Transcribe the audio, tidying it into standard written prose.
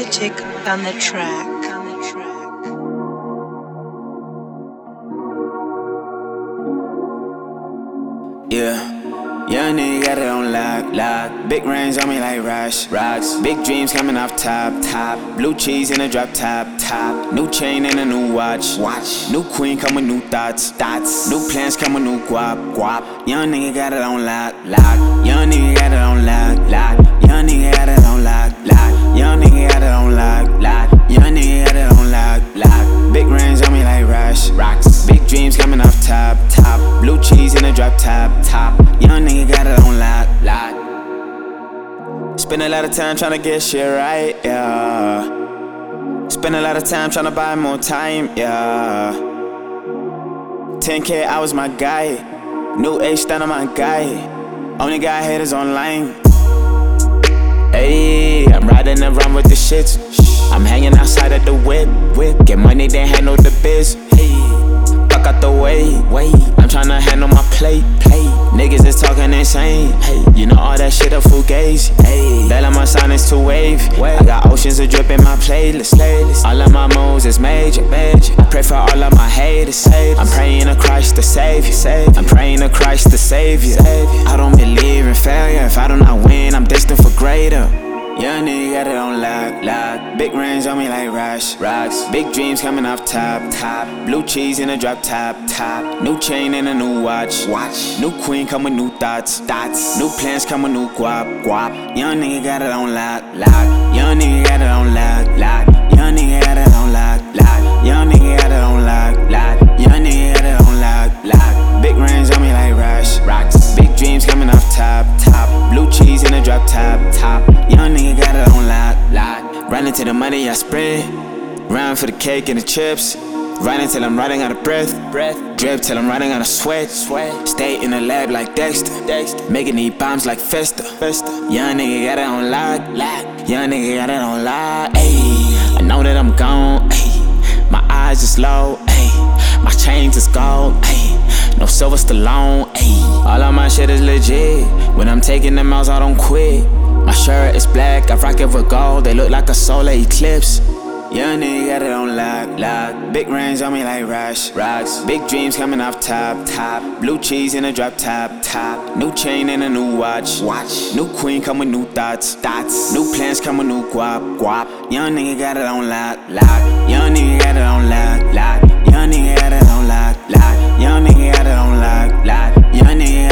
Lunatic on the track. Yeah, young nigga got it on lock. Big rings on me like rocks. Big dreams coming off top. Blue cheese in a drop top. New chain and a new watch. New queen come with new thoughts. New plans come with new guap. Young nigga got it on lock. Young nigga got it on lock. Young nigga got it on lock. Young nigga got it on lock. Young nigga got it on lock. Big rings on me like rocks. Big dreams coming off top. Blue cheese in a drop top. Young nigga got it on lock. Spend a lot of time tryna get shit right, yeah. Spend a lot of time tryna buy more time, yeah. 10K, I was my guy. New age stand on my guy. Only got haters online. Ayy, I'm riding around with the shits. I'm hanging outside of the whip. Get money, then handle the biz. Fuck out the way. I'm tryna handle my plate. Niggas is talking insane. You know all that shit a fugazi. That on my sign is too wave. I got oceans of drip in my playlist. All of my moves is major. I pray for all of my haters. I'm praying to Christ to save you. I'm praying to Christ to save you. I don't believe in failure. If I do not win, I'm destined for greater. Young nigga got it on lock. Big rings on me like rocks. Big dreams coming off top. Blue cheese in a drop top. New chain and a new watch. New queen come with new thoughts. New plans come with new guap. Young nigga got it on lock. Young nigga got it on lock. Young nigga got it on lock. Young nigga got it on lock. Young nigga got it on lock. Big rings on me like rocks. Big dreams coming off top. Blue cheese in a drop top. Young nigga got it on lock. Running to the money I spread. Round for the cake and the chips. Riding till I'm running out of breath. Drip till I'm running out of sweat. Stay in the lab like Dexter. Making these bombs like Festa. Young nigga got it on lock. Young nigga got it on lock. Ayy, I know that I'm gone. Ayy, my eyes is low. Ayy, my chains is gold. Ayy, no silver Stallone. Ayy, all of my shit is legit. When I'm taking them out, I don't quit. My shirt is black, I rock it with gold. They look like a solar eclipse. Young nigga got it on lock. Big rings on me like rocks. Big dreams coming off top. Blue cheese in a drop top. New chain and a new watch. New queen come with new thoughts. New plans come with new guap. Young nigga got it on lock. Young nigga got it on lock. Young nigga got it on lock. Young nigga got it on lock. Young nigga